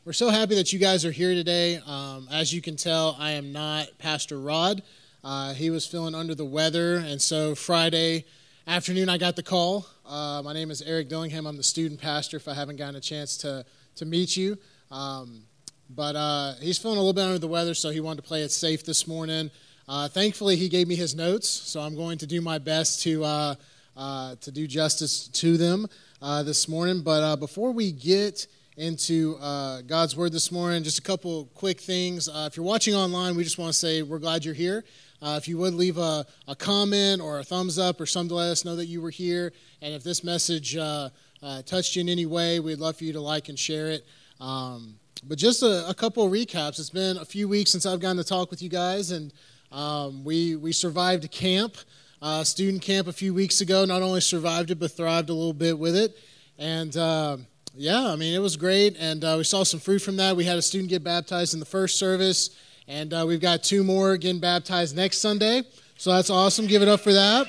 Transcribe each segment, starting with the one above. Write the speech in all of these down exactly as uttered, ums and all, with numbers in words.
We're so happy that you guys are here today. Um, as you can tell, I am not Pastor Rod. Uh, he was feeling under the weather, and so Friday afternoon I got the call. Uh, my name is Eric Dillingham. I'm the student pastor, if I haven't gotten a chance to, to meet you. Um, but uh, he's feeling a little bit under the weather, so he wanted to play it safe this morning. Uh, thankfully, he gave me his notes, so I'm going to do my best to, uh, uh, to do justice to them uh, this morning. But uh, before we get into uh, God's Word this morning, just a couple quick things. Uh, if you're watching online, we just want to say we're glad you're here. Uh, if you would leave a, a comment or a thumbs up or something to let us know that you were here, and if this message uh, uh, touched you in any way, we'd love for you to like and share it. Um, but just a, a couple of recaps. It's been a few weeks since I've gotten to talk with you guys, and um, we we survived a camp, uh, student camp a few weeks ago. Not only survived it, but thrived a little bit with it, and uh, yeah, I mean, it was great, and uh, we saw some fruit from that. We had a student get baptized in the first service, and uh, we've got two more getting baptized next Sunday, so that's awesome. Give it up for that.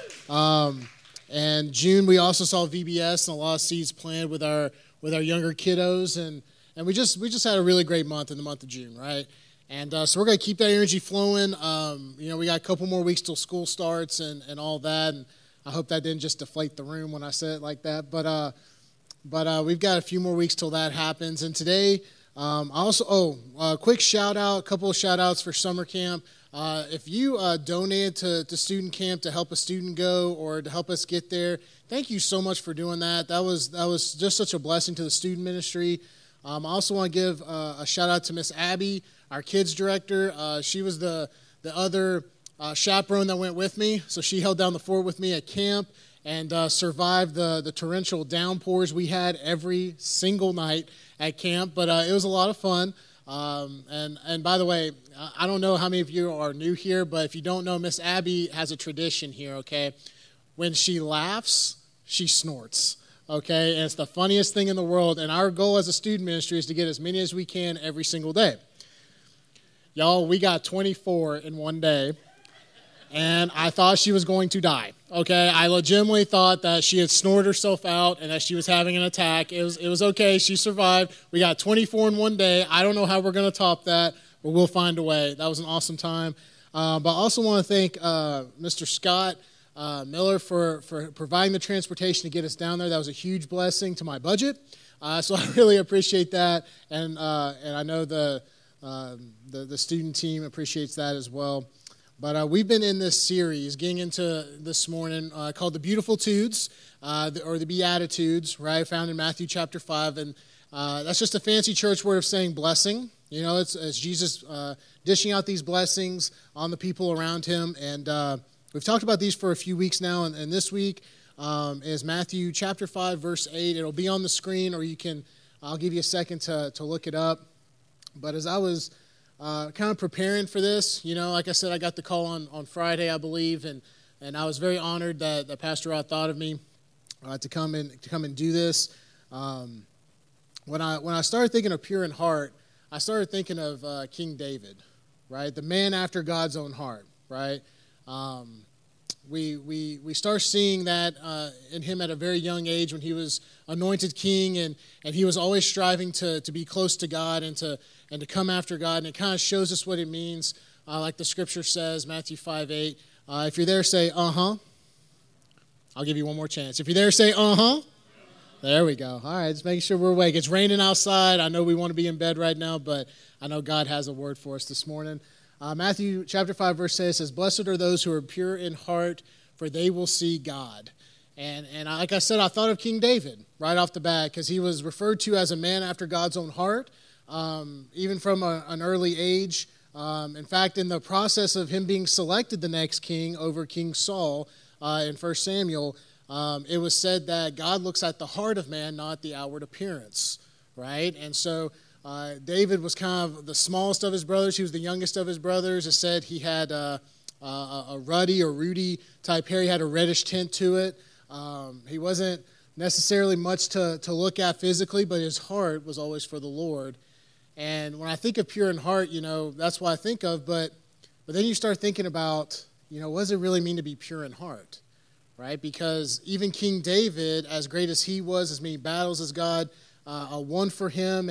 Um, and June, we also saw V B S and a lot of seeds planted with our with our younger kiddos, and and we just we just had a really great month in the month of June, right? And uh, so we're going to keep that energy flowing. Um, you know, we got a couple more weeks till school starts and, and all that, and I hope that didn't just deflate the room when I said it like that, but uh, But uh, we've got a few more weeks till that happens. And today, um, I also, oh, a quick shout out, a couple of shout outs for summer camp. Uh, if you uh, donated to, to student camp to help a student go or to help us get there, thank you so much for doing that. That was that was just such a blessing to the student ministry. Um, I also want to give uh, a shout out to Miss Abby, our kids director. Uh, she was the, the other uh, chaperone that went with me. So she held down the fort with me at camp and uh, survived the, the torrential downpours we had every single night at camp. But uh, it was a lot of fun. Um, and, and by the way, I don't know how many of you are new here, but if you don't know, Miss Abby has a tradition here, okay? When she laughs, she snorts, okay? And it's the funniest thing in the world. And our goal as a student ministry is to get as many as we can every single day. Y'all, we got twenty-four in one day. And I thought she was going to die, okay? I legitimately thought that she had snored herself out and that she was having an attack. It was it was okay. She survived. We got twenty-four in one day. I don't know how we're going to top that, but we'll find a way. That was an awesome time. Uh, but I also want to thank uh, Mister Scott uh, Miller for, for providing the transportation to get us down there. That was a huge blessing to my budget. Uh, so I really appreciate that. And uh, and I know the, uh, the, the student team appreciates that as well. But uh, we've been in this series, getting into this morning, uh, called the Beautiful Tudes, uh, the, or the Beatitudes, right, found in Matthew chapter five. And uh, that's just a fancy church word of saying blessing. You know, it's, it's Jesus uh, dishing out these blessings on the people around him. And uh, we've talked about these for a few weeks now. And, and this week um, is Matthew chapter five, verse eight. It'll be on the screen, or you can, I'll give you a second to, to look it up. But as I was Uh, kind of preparing for this, you know, like I said, I got the call on, on Friday, I believe, and, and I was very honored that, that Pastor Rod thought of me uh, to come and to come and do this. Um, when I when I started thinking of pure in heart, I started thinking of uh, King David, right, the man after God's own heart, right. Um, we we we start seeing that uh, in him at a very young age when he was anointed king, and, and he was always striving to to be close to God and to and to come after God, and it kind of shows us what it means, uh, like the scripture says, Matthew five eight. Uh, if you're there, say, uh-huh. I'll give you one more chance. If you're there, say, uh-huh. There we go. All right, just making sure we're awake. It's raining outside. I know we want to be in bed right now, but I know God has a word for us this morning. Uh, Matthew chapter five, verse eight says, "Blessed are those who are pure in heart, for they will see God." And and like I said, I thought of King David right off the bat, because he was referred to as a man after God's own heart. Um, even from a, an early age. Um, in fact, in the process of him being selected the next king over King Saul uh, in First Samuel, um, it was said that God looks at the heart of man, not the outward appearance, right? And so uh, David was kind of the smallest of his brothers. He was the youngest of his brothers. It said he had uh, a, a ruddy or ruddy type hair. He had a reddish tint to it. Um, he wasn't necessarily much to, to look at physically, but his heart was always for the Lord. And when I think of pure in heart, you know, that's what I think of. But but then you start thinking about, you know, what does it really mean to be pure in heart, right? Because even King David, as great as he was, as many battles as God uh, won for him, and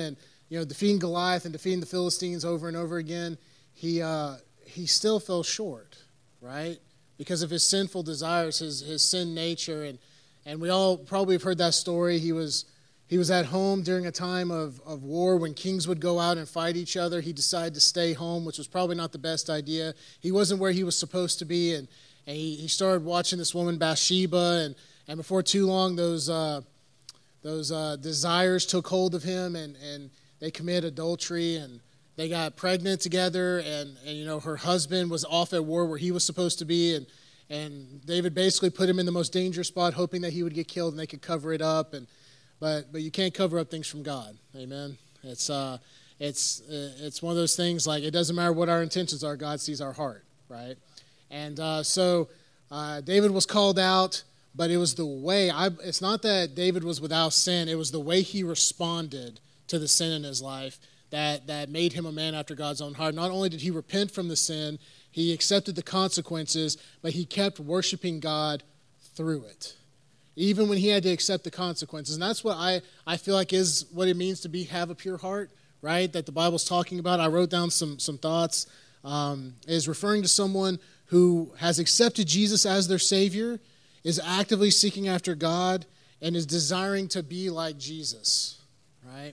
you know, defeating Goliath and defeating the Philistines over and over again, he uh, he still fell short, right? Because of his sinful desires, his his sin nature, and and we all probably have heard that story. He was he was at home during a time of, of war when kings would go out and fight each other. He decided to stay home, which was probably not the best idea. He wasn't where he was supposed to be, and, and he, he started watching this woman Bathsheba, and, and before too long, those uh, those uh, desires took hold of him, and, and they committed adultery, and they got pregnant together, and, and you know her husband was off at war where he was supposed to be, and and David basically put him in the most dangerous spot, hoping that he would get killed and they could cover it up. And but but you can't cover up things from God, amen. It's uh it's it's one of those things, like, it doesn't matter what our intentions are, God sees our heart, right? And uh, so uh, David was called out, but it was the way. I, it's not that David was without sin; it was the way he responded to the sin in his life that that made him a man after God's own heart. Not only did he repent from the sin, he accepted the consequences, but he kept worshiping God through it, even when he had to accept the consequences. And that's what I, I feel like is what it means to be have a pure heart, right? That the Bible's talking about. I wrote down some some thoughts. Um, is referring to someone who has accepted Jesus as their Savior, is actively seeking after God, and is desiring to be like Jesus, right?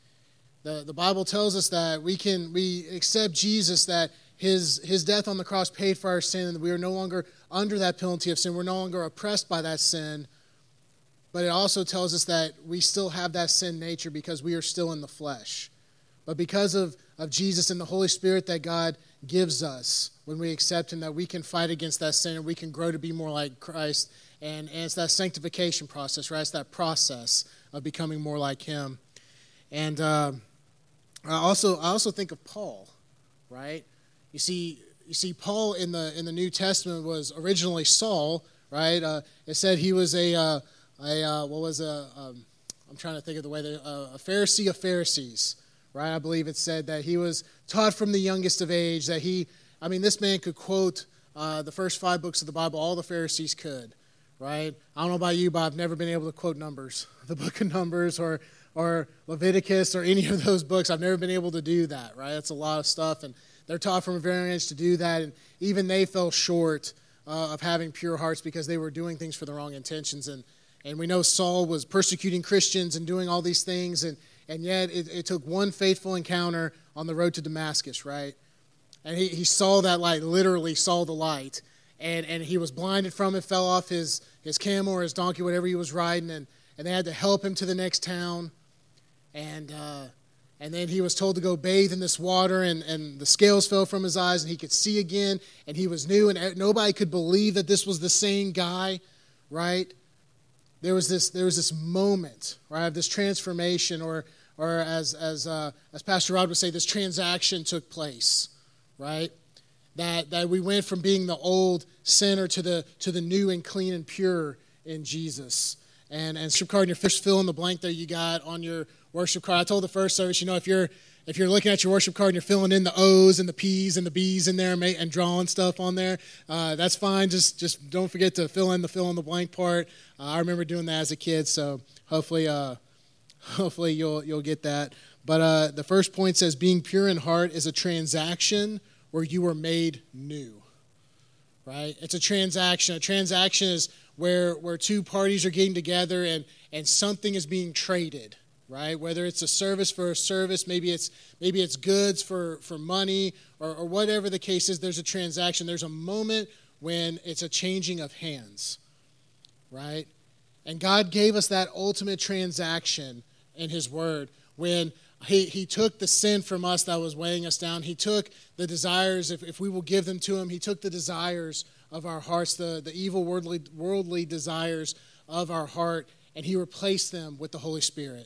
The, the Bible tells us that we can we accept Jesus, that his, his death on the cross paid for our sin, and that we are no longer under that penalty of sin. We're no longer oppressed by that sin. But it also tells us that we still have that sin nature because we are still in the flesh. But because of, of Jesus and the Holy Spirit that God gives us when we accept him, that we can fight against that sin and we can grow to be more like Christ. And, and it's that sanctification process, right? It's that process of becoming more like him. And uh, I also I also think of Paul, right? You see, you see, Paul in the in the New Testament was originally Saul, right? Uh, it said he was a uh, a uh, what was a um, I'm trying to think of the way that uh, a Pharisee of Pharisees, right? I believe it said that he was taught from the youngest of age. That he, I mean, this man could quote uh, the first five books of the Bible. All the Pharisees could, right? I don't know about you, but I've never been able to quote Numbers, the book of Numbers, or or Leviticus, or any of those books. I've never been able to do that, right? That's a lot of stuff, and they're taught from a very young age to do that, and even they fell short uh, of having pure hearts because they were doing things for the wrong intentions. And and we know Saul was persecuting Christians and doing all these things, and and yet it, it took one faithful encounter on the road to Damascus, right? And he, he saw that light, literally saw the light, and, and he was blinded from it, fell off his, his camel or his donkey, whatever he was riding, and, and they had to help him to the next town. And uh, and then he was told to go bathe in this water, and, and the scales fell from his eyes, and he could see again, and he was new, and nobody could believe that this was the same guy, right? There was this there was this moment, right, of this transformation, or or as as uh, as Pastor Rod would say, this transaction took place, right? That that we went from being the old sinner to the to the new and clean and pure in Jesus. And and worship card in your first fill in the blank there you got on your worship card. I told the first service, you know, if you're if you're looking at your worship card and you're filling in the O's and the P's and the B's in there and, and drawing stuff on there, uh, that's fine. Just just don't forget to fill in the fill in the blank part. Uh, I remember doing that as a kid, so hopefully uh, hopefully you'll you'll get that. But uh, the first point says, being pure in heart is a transaction where you were made new, right? It's a transaction. A transaction is where where two parties are getting together and, and something is being traded, right? Whether it's a service for a service, maybe it's maybe it's goods for, for money, or, or whatever the case is, there's a transaction. There's a moment when it's a changing of hands, right? And God gave us that ultimate transaction in his word when he, he took the sin from us that was weighing us down. He took the desires, if, if we will give them to him, he took the desires of our hearts, the, the evil worldly, worldly desires of our heart, and he replaced them with the Holy Spirit.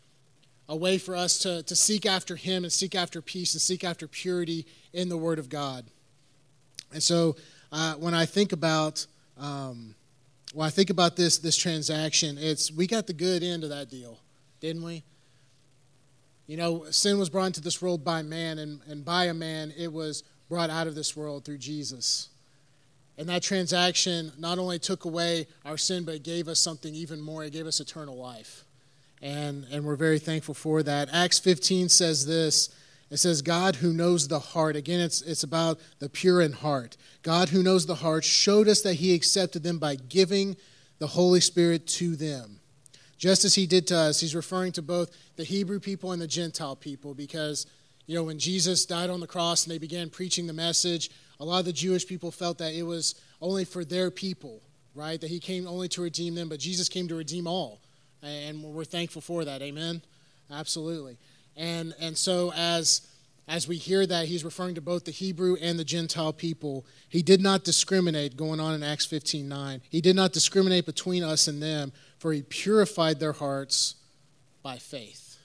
A way for us to, to seek after him and seek after peace and seek after purity in the Word of God. And so uh, when I think about um, when I think about this this transaction, it's we got the good end of that deal, didn't we? You know, sin was brought into this world by man, and, and by a man it was brought out of this world through Jesus. And that transaction not only took away our sin, but it gave us something even more. It gave us eternal life. and, and we're very thankful for that. Acts fifteen says this. It says, God who knows the heart. Again, it's, it's about the pure in heart. God who knows the heart showed us that he accepted them by giving the Holy Spirit to them. Just as he did to us. He's referring to both the Hebrew people and the Gentile people because, you know, when Jesus died on the cross and they began preaching the message, a lot of the Jewish people felt that it was only for their people, right? That he came only to redeem them, but Jesus came to redeem all. And we're thankful for that. Amen? Absolutely. And and so as as we hear that, he's referring to both the Hebrew and the Gentile people. He did not discriminate, going on in Acts fifteen nine. He did not discriminate between us and them, for he purified their hearts by faith.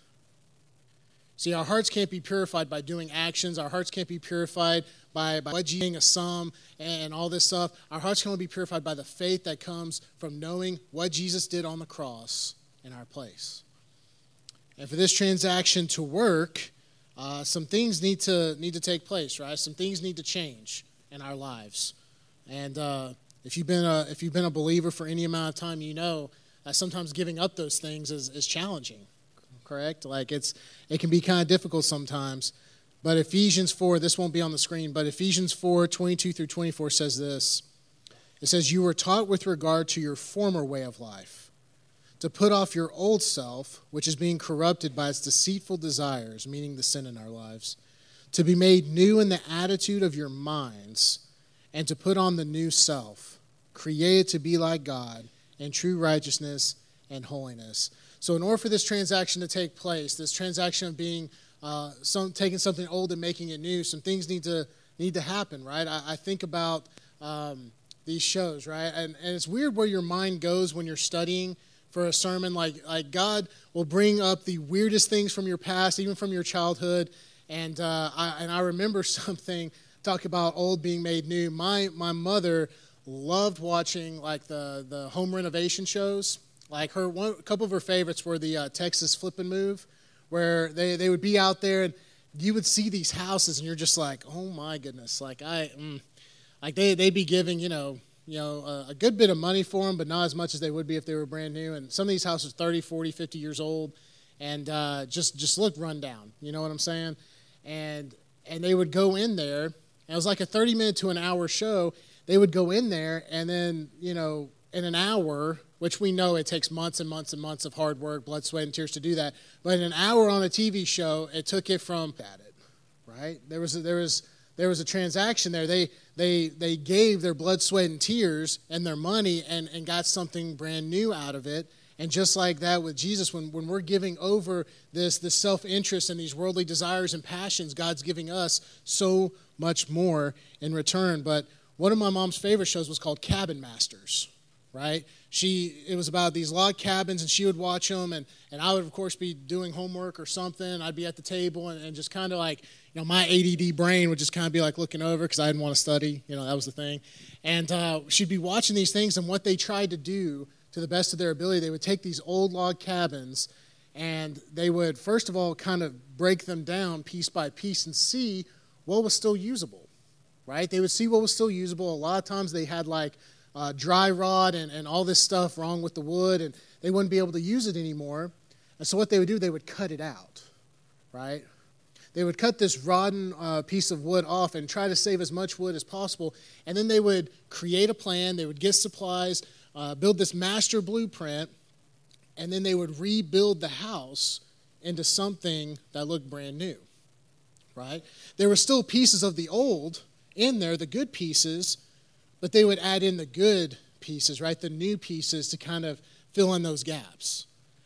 See, our hearts can't be purified by doing actions. Our hearts can't be purified by, by budgeting a sum and all this stuff. Our hearts can only be purified by the faith that comes from knowing what Jesus did on the cross in our place. And for this transaction to work, uh, some things need to need to take place, right? Some things need to change in our lives. And uh, if you've been a if you've been a believer for any amount of time, you know that sometimes giving up those things is, is challenging. Correct? Like it's it can be kind of difficult sometimes. But Ephesians four, this won't be on the screen, but Ephesians four, twenty-two through twenty-four says this. It says, you were taught with regard to your former way of life, to put off your old self, which is being corrupted by its deceitful desires, meaning the sin in our lives, to be made new in the attitude of your minds, and to put on the new self, created to be like God in true righteousness and holiness. So in order for this transaction to take place, this transaction of being uh, some, taking something old and making it new, some things need to need to happen, right? I, I think about um, these shows, right? And, and it's weird where your mind goes when you're studying for a sermon. Like, like God will bring up the weirdest things from your past, even from your childhood. And uh, I, and I remember something, talk about old being made new. My my mother loved watching like the, the home renovation shows. Like her one, a couple of her favorites were the uh, Texas Flip and Move, where they, they would be out there and you would see these houses and you're just like, oh my goodness, like I, mm, like they they'd be giving you know you know a, a good bit of money for them, but not as much as they would be if they were brand new. And some of these houses are thirty, forty, fifty years old, and uh, just just look run down. You know what I'm saying? And and they would go in there, and it was like a thirty minute to an hour show. They would go in there, and then you know in an hour, which we know it takes months and months and months of hard work, blood, sweat, and tears to do that. But in an hour on a T V show, it took it from at it, right? There was a, there was there was a transaction there. They they they gave their blood, sweat, and tears and their money and, and got something brand new out of it. And just like that with Jesus, when, when we're giving over this, this self-interest and these worldly desires and passions, God's giving us so much more in return. But one of my mom's favorite shows was called Cabin Masters, right? She it was about these log cabins, and she would watch them, and, and I would, of course, be doing homework or something. I'd be at the table, and, and just kind of like, you know, my A D D brain would just kind of be like looking over because I didn't want to study. You know, that was the thing. And uh, she'd be watching these things, and what they tried to do to the best of their ability, they would take these old log cabins, and they would, first of all, kind of break them down piece by piece and see what was still usable, right? They would see what was still usable. A lot of times they had like uh, dry rot and, and all this stuff wrong with the wood, and they wouldn't be able to use it anymore. And so what they would do, they would cut it out, right? They would cut this rotten uh, piece of wood off and try to save as much wood as possible, and then they would create a plan. They would get supplies, Uh, build this master blueprint, and then they would rebuild the house into something that looked brand new, right? There were still pieces of the old in there, the good pieces, but they would add in the good pieces, right? The new pieces to kind of fill in those gaps.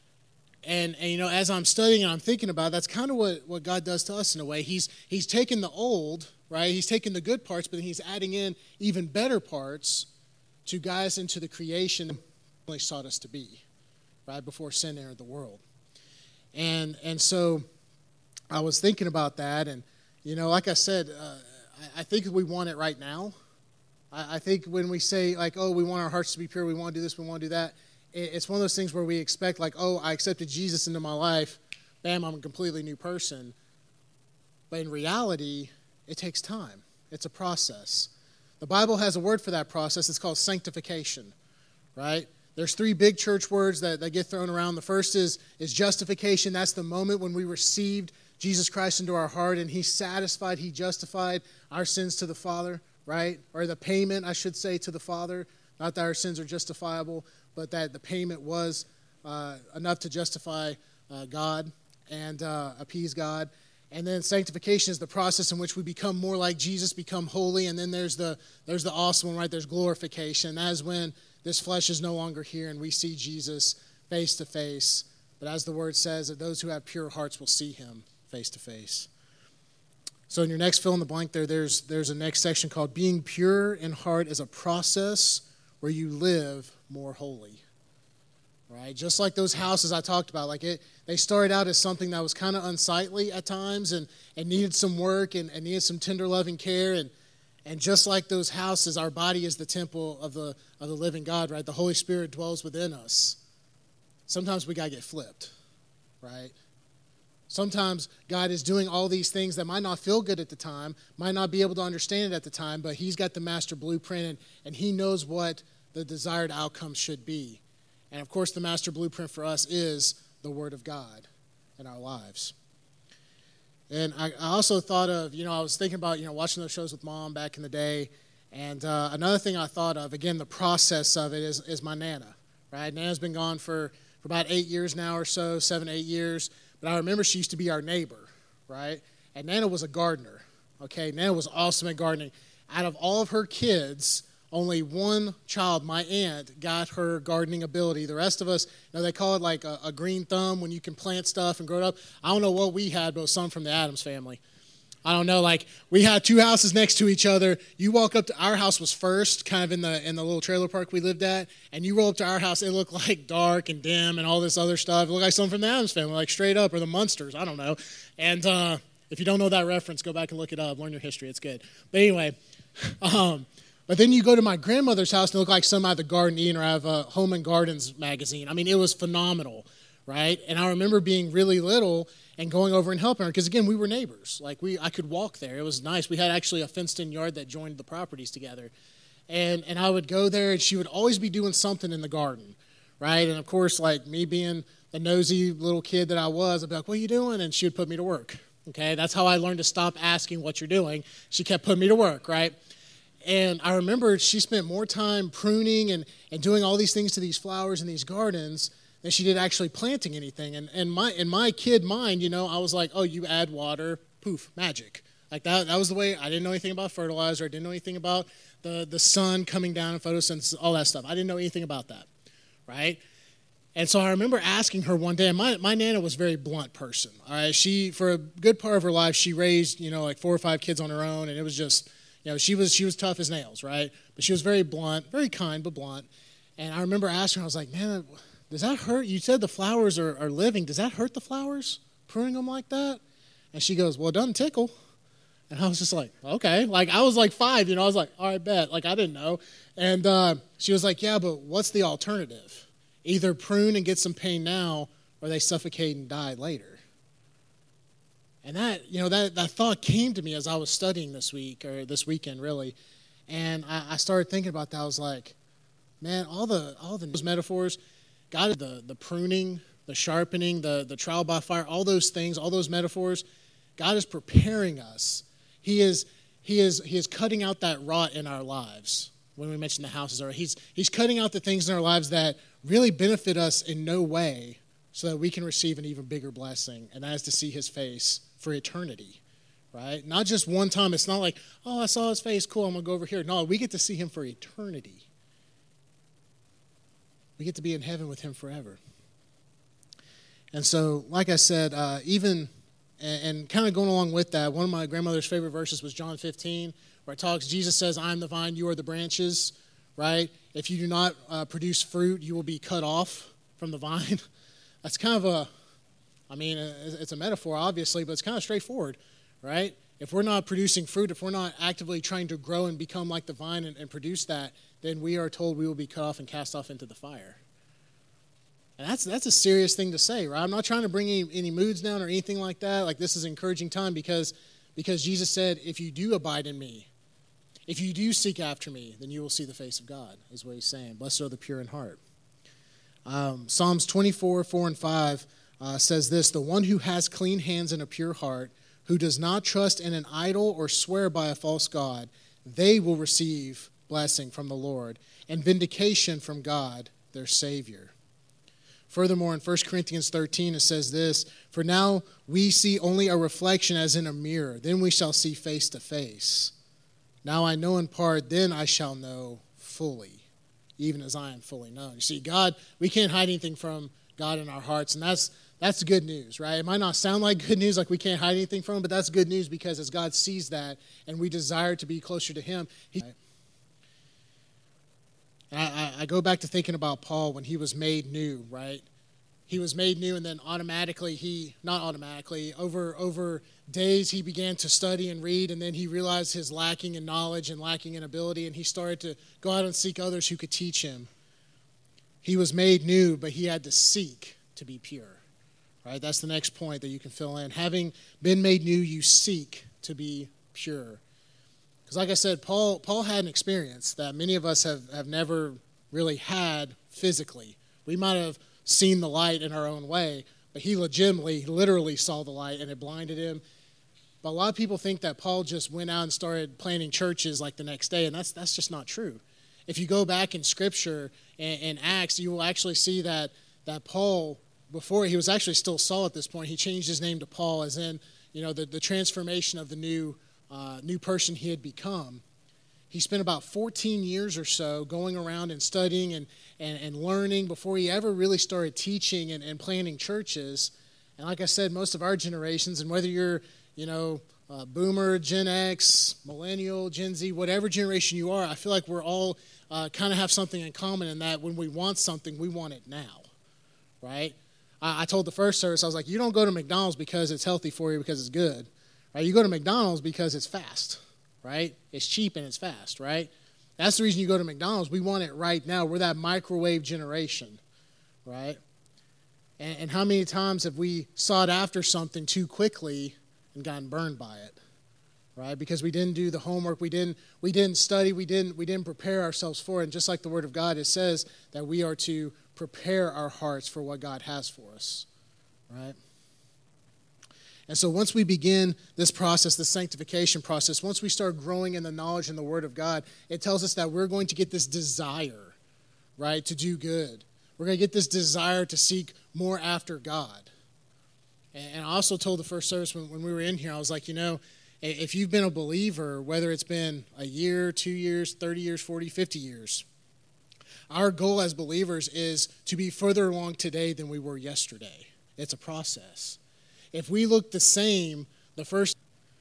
And, and you know, as I'm studying and I'm thinking about it, that's kind of what, what God does to us in a way. He's, he's taken the old, right? He's taken the good parts, but then he's adding in even better parts to guide us into the creation that He sought us to be, right, before sin entered the world. And and so I was thinking about that, and, you know, like I said, uh, I, I think we want it right now. I, I think when we say, like, oh, we want our hearts to be pure, we want to do this, we want to do that, it, it's one of those things where we expect, like, oh, I accepted Jesus into my life, bam, I'm a completely new person. But in reality, it takes time. It's a process. The Bible has a word for that process. It's called sanctification, right? there's three big church words that, that get thrown around. The first is, is justification. That's the moment when we received Jesus Christ into our heart, and he satisfied, he justified our sins to the Father, right? Or the payment, I should say, to the Father. Not that our sins are justifiable, but that the payment was uh, enough to justify uh, God and uh, appease God. And then sanctification is the process in which we become more like Jesus, become holy. And then there's the there's the awesome one, right? There's glorification. That is when this flesh is no longer here and we see Jesus face to face. But as the word says, that those who have pure hearts will see him face to face. So in your next fill in the blank there, there's there's a next section called being pure in heart is a process where you live more holy. Right? Just like those houses I talked about, like it, they started out as something that was kind of unsightly at times and, and needed some work and, and needed some tender loving care. And, and just like those houses, our body is the temple of the of the living God, right? The Holy Spirit dwells within us. Sometimes we got to get flipped, right? Sometimes God is doing all these things that might not feel good at the time, might not be able to understand it at the time, but he's got the master blueprint and, and he knows what the desired outcome should be. And, of course, the master blueprint for us is the Word of God in our lives. And I, I also thought of, you know, I was thinking about, you know, watching those shows with Mom back in the day. And uh, another thing I thought of, again, the process of it is, is my Nana, right? Nana's been gone for, for about eight years now or so, seven, eight years. But I remember she used to be our neighbor, right? And Nana was a gardener, okay? Nana was awesome at gardening. Out of all of her kids, only one child, my aunt, got her gardening ability. The rest of us, you know, they call it like a, a green thumb when you can plant stuff and grow it up. I don't know what we had, but it was some from the Addams family. I don't know, like we had two houses next to each other. You walk up to our house was first, kind of in the in the little trailer park we lived at, and you roll up to our house, it looked like dark and dim and all this other stuff. It looked like something from the Addams family, like straight up, or the Munsters, I don't know. And uh, if you don't know that reference, go back and look it up. Learn your history, it's good. But anyway, um, but then you go to my grandmother's house and it looked like some out of the Garden Eden or out of a Home and Gardens magazine. I mean, it was phenomenal, right? And I remember being really little and going over and helping her because, again, we were neighbors. Like, we, I could walk there. It was nice. We had actually a fenced-in yard that joined the properties together. And and I would go there, and she would always be doing something in the garden, right? And, of course, like me being the nosy little kid that I was, I'd be like, what are you doing? And she would put me to work, okay? That's how I learned to stop asking what you're doing. She kept putting me to work, right? And I remember she spent more time pruning and, and doing all these things to these flowers and these gardens than she did actually planting anything. And, and my in my kid mind, you know, I was like, oh, you add water, poof, magic. Like that that was the way. I didn't know anything about fertilizer. I didn't know anything about the, the sun coming down and photosynthesis, all that stuff. I didn't know anything about that, right? And so I remember asking her one day, and my, my Nana was a very blunt person. All right, she, for a good part of her life, she raised, you know, like four or five kids on her own, and it was just, you know, she was she was tough as nails, right? But she was very blunt, very kind, but blunt. And I remember asking her, I was like, Nana, does that hurt? You said the flowers are, are living. Does that hurt the flowers, pruning them like that? And she goes, well, it doesn't tickle. And I was just like, okay. Like, I was like five, you know. I was like, all right, bet. Like, I didn't know. And uh, she was like, yeah, but what's the alternative? Either prune and get some pain now, or they suffocate and die later. And that, you know, that, that thought came to me as I was studying this week, or this weekend, really. And I, I started thinking about that. I was like, man, all the all the those metaphors, God, the, the pruning, the sharpening, the, the trial by fire, all those things, all those metaphors, God is preparing us. He is He is He is cutting out that rot in our lives. When we mention the houses, or he's He's cutting out the things in our lives that really benefit us in no way, so that we can receive an even bigger blessing, and that is to see His face for eternity, right? Not just one time. It's not like, oh, I saw His face, cool, I'm going to go over here. No, we get to see Him for eternity. We get to be in heaven with Him forever. And so, like I said, uh, even, and, and kind of going along with that, one of my grandmother's favorite verses was John fifteen, where it talks, Jesus says, I am the vine, you are the branches, right? If you do not uh, produce fruit, you will be cut off from the vine. That's kind of a, I mean, it's a metaphor, obviously, but it's kind of straightforward, right? If we're not producing fruit, if we're not actively trying to grow and become like the vine and, and produce that, then we are told we will be cut off and cast off into the fire. And that's that's a serious thing to say, right? I'm not trying to bring any, any moods down or anything like that. Like, this is an encouraging time because, because Jesus said, if you do abide in me, if you do seek after me, then you will see the face of God, is what He's saying. Blessed are the pure in heart. Um, Psalms twenty-four, four and five uh, says this: "The one who has clean hands and a pure heart, who does not trust in an idol or swear by a false god, they will receive blessing from the Lord and vindication from God, their Savior." Furthermore, in First Corinthians thirteen, it says this: "For now we see only a reflection as in a mirror, then we shall see face to face. Now I know in part, then I shall know fully, even as I am fully known." You see, God, we can't hide anything from God in our hearts, and that's that's good news, right? It might not sound like good news, like we can't hide anything from him, but that's good news because as God sees that and we desire to be closer to him, he... I, I go back to thinking about Paul when he was made new, right? He was made new, and then automatically he, not automatically, over over days he began to study and read, and then he realized his lacking in knowledge and lacking in ability, and he started to go out and seek others who could teach him. He was made new, but he had to seek to be pure, right? That's the next point that you can fill in. Having been made new, you seek to be pure. Because like I said, Paul Paul had an experience that many of us have, have never really had physically. We might have seen the light in our own way, but he legitimately, literally saw the light and it blinded him. But a lot of people think that Paul just went out and started planting churches like the next day, and that's that's just not true. If you go back in Scripture and, and Acts, you will actually see that that Paul, before he was actually still Saul at this point, he changed his name to Paul, as in, you know, the, the transformation of the new Uh, new person he had become. He spent about fourteen years or so going around and studying and, and, and learning before he ever really started teaching and, and planting churches. And like I said, most of our generations, and whether you're, you know, uh, Boomer, Gen X, Millennial, Gen Z, whatever generation you are, I feel like we're all uh, kind of have something in common in that when we want something, we want it now, right? I, I told the first service, I was like, you don't go to McDonald's because it's healthy for you, because it's good. Right? You go to McDonald's because it's fast, right? It's cheap and it's fast, right? That's the reason you go to McDonald's. We want it right now. We're that microwave generation, right? And, and how many times have we sought after something too quickly and gotten burned by it, right? Because we didn't do the homework, we didn't we didn't study, we didn't we didn't prepare ourselves for it. And just like the Word of God, it says that we are to prepare our hearts for what God has for us, right? And so once we begin this process, this sanctification process, once we start growing in the knowledge and the Word of God, it tells us that we're going to get this desire, right, to do good. We're going to get this desire to seek more after God. And I also told the first service when, when we were in here, I was like, you know, if you've been a believer, whether it's been a year, two years, thirty years, forty, fifty years, our goal as believers is to be further along today than we were yesterday. It's a process. If we look the same the first,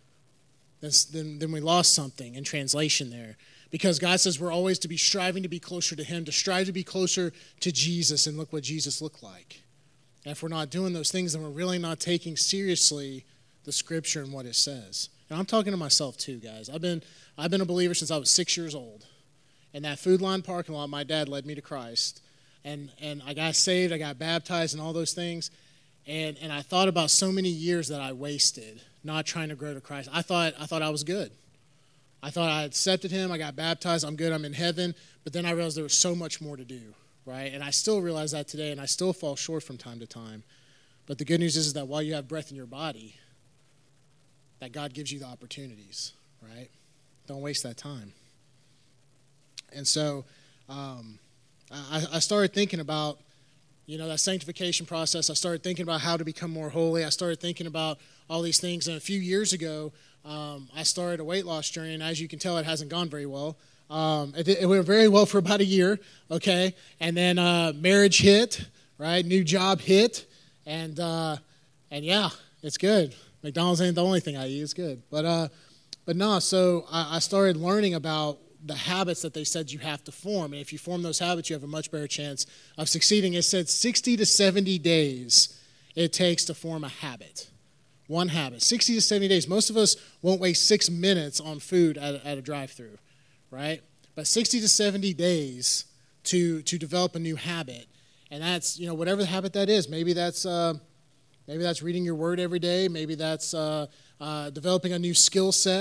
then, then we lost something in translation there. Because God says we're always to be striving to be closer to him, to strive to be closer to Jesus, and look what Jesus looked like. And if we're not doing those things, then we're really not taking seriously the Scripture and what it says. And I'm talking to myself too, guys. I've been I've been a believer since I was six years old. In that Food Line parking lot, my dad led me to Christ. And and I got saved, I got baptized and all those things. And and I thought about so many years that I wasted not trying to grow to Christ. I thought I thought I was good. I thought I accepted him, I got baptized, I'm good, I'm in heaven. But then I realized there was so much more to do, right? And I still realize that today, and I still fall short from time to time. But the good news is, is that while you have breath in your body, that God gives you the opportunities, right? Don't waste that time. And so um, I, I started thinking about, you know, that sanctification process. I started thinking about how to become more holy. I started thinking about all these things. And a few years ago, um, I started a weight loss journey. And as you can tell, it hasn't gone very well. Um, it, it went very well for about a year, okay? And then uh, marriage hit, right? New job hit. And, uh, and yeah, it's good. McDonald's ain't the only thing I eat. It's good. But, uh, but no, so I, I started learning about the habits that they said you have to form. And if you form those habits, you have a much better chance of succeeding. It said sixty to seventy days it takes to form a habit. One habit. sixty to seventy days. Most of us won't waste six minutes on food at, at a drive-thru, right? But sixty to seventy days to, to develop a new habit. And that's, you know, whatever the habit that is. Maybe that's, uh, maybe that's reading your word every day. Maybe that's uh, uh, developing a new skill set.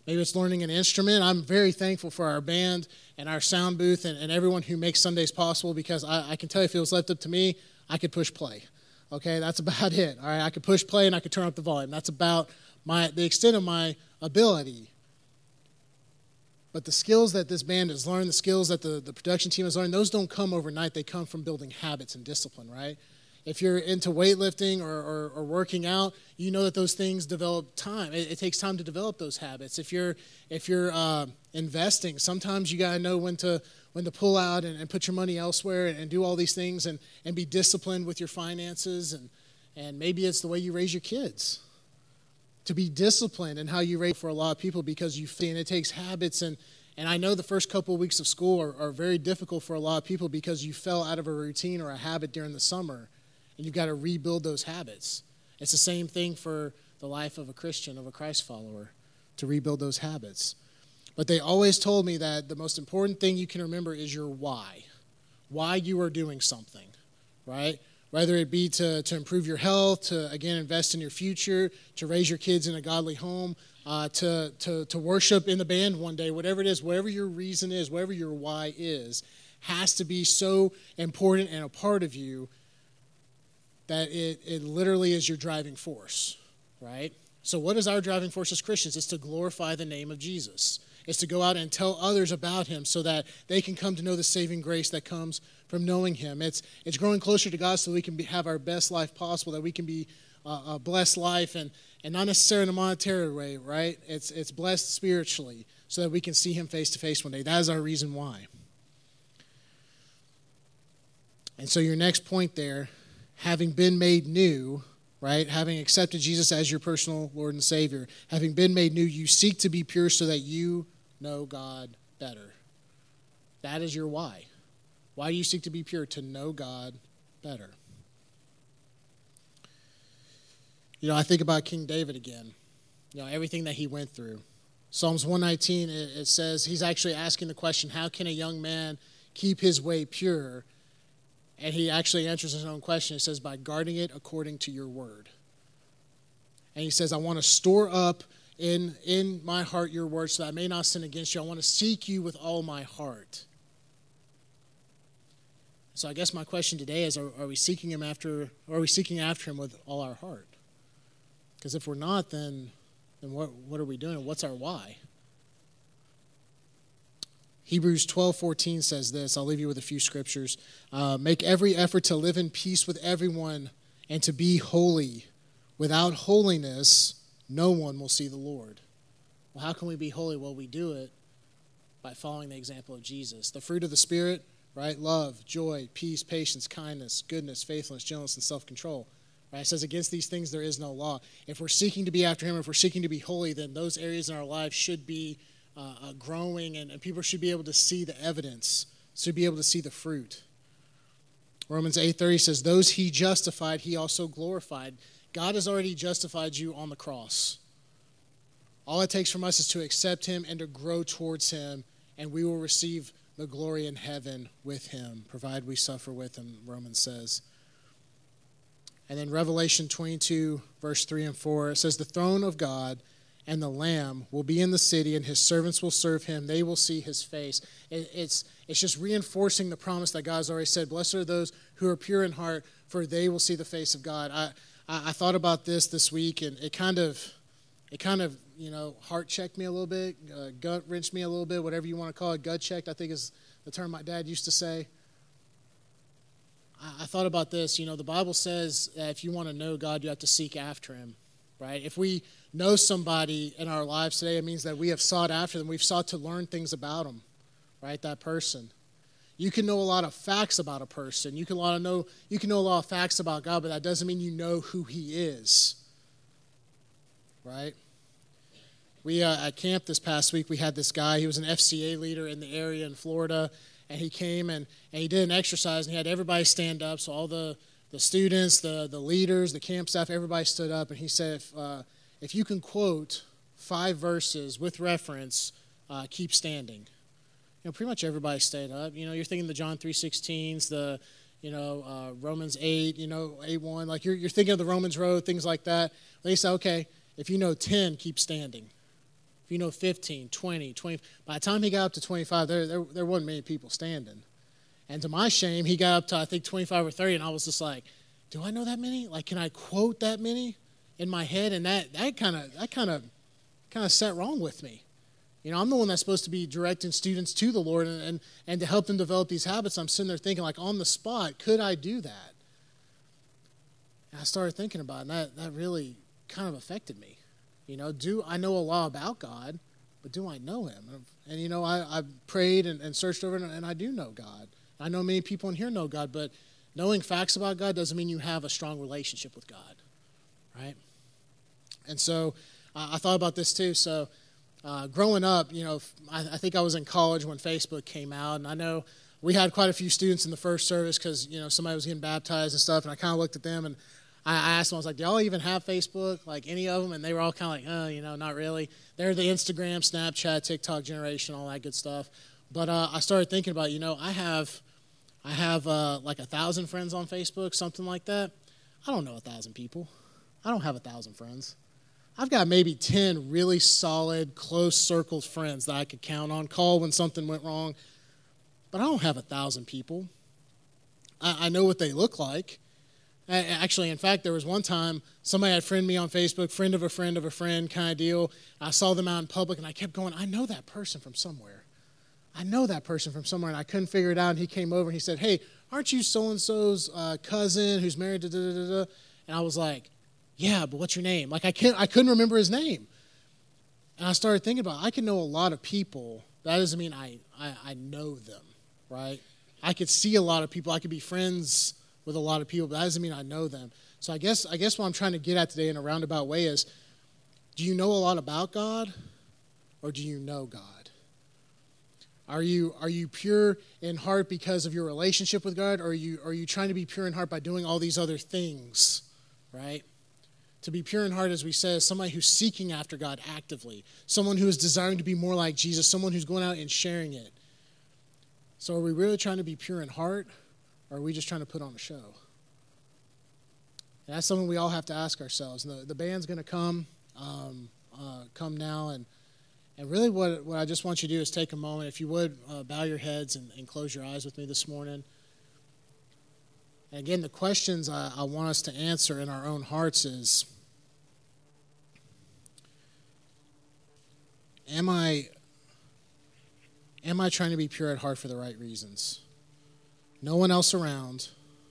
Maybe it's learning an instrument. I'm very thankful for our band and our sound booth and, and everyone who makes Sundays possible, because I, I can tell you, if it was left up to me, I could push play. Okay, that's about it. All right, I could push play and I could turn up the volume. That's about my the extent of my ability. But the skills that this band has learned, the skills that the, the production team has learned, those don't come overnight. They come from building habits and discipline, right? If you're into weightlifting or, or, or working out, you know that those things develop time. It, it takes time to develop those habits. If you're if you're uh, investing, sometimes you gotta know when to when to pull out and, and put your money elsewhere and, and do all these things and, and be disciplined with your finances. And and maybe it's the way you raise your kids. To be disciplined in how you raise for a lot of people, because you and it takes habits. And and I know the first couple of weeks of school are, are very difficult for a lot of people because you fell out of a routine or a habit during the summer. And you've got to rebuild those habits. It's the same thing for the life of a Christian, of a Christ follower, to rebuild those habits. But they always told me that the most important thing you can remember is your why. Why you are doing something, right? Whether it be to, to improve your health, to, again, invest in your future, to raise your kids in a godly home, uh, to, to, to worship in the band one day, whatever it is, whatever your reason is, whatever your why is, has to be so important and a part of you that it, it literally is your driving force, right? So what is our driving force as Christians? It's to glorify the name of Jesus. It's to go out and tell others about him so that they can come to know the saving grace that comes from knowing him. It's it's growing closer to God so we can be, have our best life possible, that we can be uh, a blessed life, and, and not necessarily in a monetary way, right? It's, it's blessed spiritually so that we can see him face to face one day. That is our reason why. And so your next point there, having been made new, right? Having accepted Jesus as your personal Lord and Savior, having been made new, you seek to be pure so that you know God better. That is your why. Why do you seek to be pure? To know God better. You know, I think about King David again. You know, everything that he went through. Psalms one nineteen, it, it says, he's actually asking the question, how can a young man keep his way pure? And he actually answers his own question. He says, by guarding it according to your word. And he says, I want to store up in, in my heart your word so that I may not sin against you. I want to seek you with all my heart. So I guess my question today is, are, are we seeking him after, or are we seeking after him with all our heart? Because if we're not, then, then what, what are we doing? What's our why? Hebrews twelve fourteen says this. I'll leave you with a few scriptures. Uh, Make every effort to live in peace with everyone and to be holy. Without holiness, no one will see the Lord. Well, how can we be holy? Well, we do it by following the example of Jesus. The fruit of the Spirit, right? Love, joy, peace, patience, kindness, goodness, faithfulness, gentleness, and self-control. Right? It says against these things there is no law. If we're seeking to be after him, if we're seeking to be holy, then those areas in our lives should be Uh, uh, growing, and, and people should be able to see the evidence, should be able to see the fruit. Romans eight thirty says, those he justified, he also glorified. God has already justified you on the cross. All it takes from us is to accept him and to grow towards him, and we will receive the glory in heaven with him, provided we suffer with him, Romans says. And then Revelation twenty-two, verse three and four, it says, the throne of God and the Lamb will be in the city, and his servants will serve him. They will see his face. It, it's, it's just reinforcing the promise that God has already said. Blessed are those who are pure in heart, for they will see the face of God. I, I, I thought about this this week, and it kind of, it kind of, you know, heart checked me a little bit, uh, gut wrenched me a little bit, whatever you want to call it. Gut checked, I think, is the term my dad used to say. I, I thought about this. You know, the Bible says that if you want to know God, you have to seek after him, right? If we know somebody in our lives today, it means that we have sought after them. We've sought to learn things about them, right? That person. You can know a lot of facts about a person. You can, a lot of know, you can know a lot of facts about God, but that doesn't mean you know who he is, right? We uh, at camp this past week, we had this guy. He was an F C A leader in the area in Florida, and he came and, and he did an exercise, and he had everybody stand up. So all the, the students, the, the leaders, the camp staff, everybody stood up, and he said, if, uh, if you can quote five verses with reference, uh, keep standing. You know, pretty much everybody stayed up. You know, you're thinking the John three sixteens, the, you know, uh, Romans eight, you know, eight one. Like, you're, you're thinking of the Romans Road, things like that. They say, okay, if you know ten, keep standing. if you know fifteen, twenty, twenty. By the time he got up to twenty-five, there, there, there wasn't many people standing. And to my shame, he got up to, I think, twenty-five or thirty, and I was just like, do I know that many? Like, can I quote that many in my head? And that that kind of that kind of kind of set wrong with me. You know, I'm the one that's supposed to be directing students to the Lord and, and, and to help them develop these habits. I'm sitting there thinking, like, on the spot, could I do that? And I started thinking about it, and that, that really kind of affected me. You know, do I know a lot about God, but do I know him? And, and you know, I, I've prayed and, and searched over it, and, and I do know God. I know many people in here know God, but knowing facts about God doesn't mean you have a strong relationship with God, right? And so uh, I thought about this too. So uh, growing up, you know, I, I think I was in college when Facebook came out, and I know we had quite a few students in the first service because, you know, somebody was getting baptized and stuff, and I kind of looked at them, and I, I asked them, I was like, do y'all even have Facebook, like any of them? And they were all kind of like, oh, you know, not really. They're the Instagram, Snapchat, TikTok generation, all that good stuff. But uh, I started thinking about, you know, I have... I have uh, like a thousand friends on Facebook, something like that. I don't know a thousand people. I don't have a thousand friends. I've got maybe ten really solid, close circled friends that I could count on, call when something went wrong. But I don't have a thousand people. I, I know what they look like. I, actually, in fact, there was one time somebody had friended me on Facebook, friend of a friend of a friend kind of deal. I saw them out in public, and I kept going, I know that person from somewhere. I know that person from somewhere, and I couldn't figure it out. And he came over, and he said, hey, aren't you so-and-so's uh, cousin who's married to da-da-da-da? And I was like, yeah, but what's your name? Like, I can't, I couldn't remember his name. And I started thinking about, I can know a lot of people. That doesn't mean I, I, I know them, right? I could see a lot of people. I could be friends with a lot of people, but that doesn't mean I know them. So I guess, I guess what I'm trying to get at today in a roundabout way is, do you know a lot about God, or do you know God? Are you are you pure in heart because of your relationship with God, or are you are you trying to be pure in heart by doing all these other things, right? To be pure in heart, as we say, is somebody who's seeking after God actively, someone who is desiring to be more like Jesus, someone who's going out and sharing it. So are we really trying to be pure in heart, or are we just trying to put on a show? And that's something we all have to ask ourselves. And the, the band's going to come, um, uh, come now, and And really what, what I just want you to do is take a moment. If you would, uh, bow your heads and, and close your eyes with me this morning. And again, the questions I, I want us to answer in our own hearts is, am I, am I trying to be pure at heart for the right reasons? No one else around.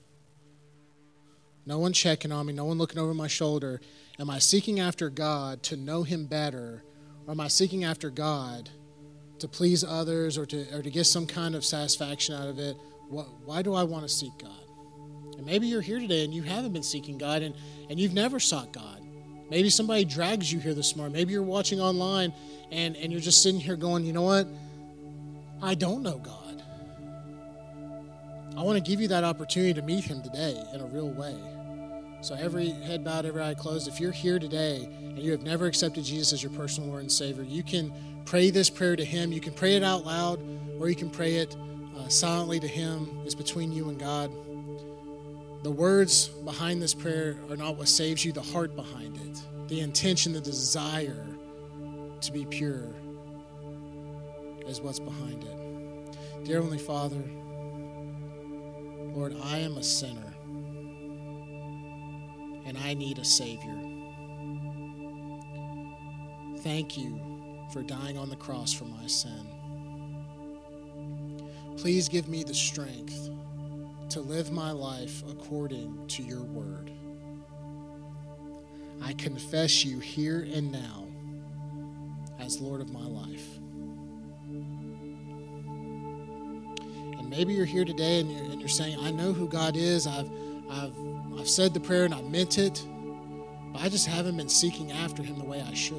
No one checking on me. No one looking over my shoulder. Am I seeking after God to know him better? Or am I seeking after God to please others or to or to get some kind of satisfaction out of it? What, why do I want to seek God? And maybe you're here today and you haven't been seeking God and, and you've never sought God. Maybe somebody drags you here this morning. Maybe you're watching online and, and you're just sitting here going, you know what? I don't know God. I want to give you that opportunity to meet him today in a real way. So every head bowed, every eye closed, if you're here today and you have never accepted Jesus as your personal Lord and Savior, you can pray this prayer to him. You can pray it out loud, or you can pray it uh, silently to him. It's between you and God. The words behind this prayer are not what saves you, the heart behind it, the intention, the desire to be pure is what's behind it. Dear Heavenly Father, Lord, I am a sinner. And I need a Savior. Thank you for dying on the cross for my sin. Please give me the strength to live my life according to your word. I confess you here and now as Lord of my life. And maybe you're here today and you're, and you're saying, I know who God is. I've, I've I've said the prayer and I meant it, but I just haven't been seeking after him the way I should.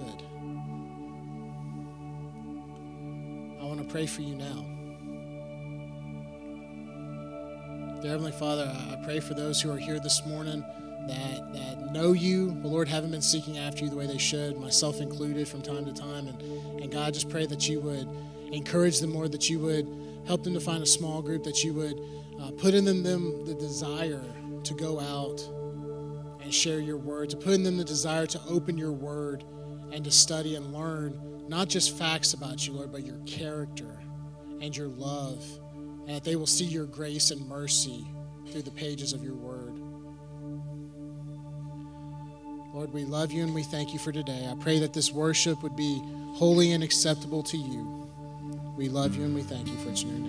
I want to pray for you now. Dear Heavenly Father, I pray for those who are here this morning that, that know you, but Lord, haven't been seeking after you the way they should, myself included from time to time. And, and God, I just pray that you would encourage them, Lord, that you would help them to find a small group, that you would uh, put in them, them the desire to go out and share your word, to put in them the desire to open your word and to study and learn not just facts about you, Lord, but your character and your love, and that they will see your grace and mercy through the pages of your word. Lord, we love you and we thank you for today. I pray that this worship would be holy and acceptable to you. We love you and we thank you for it's in your name.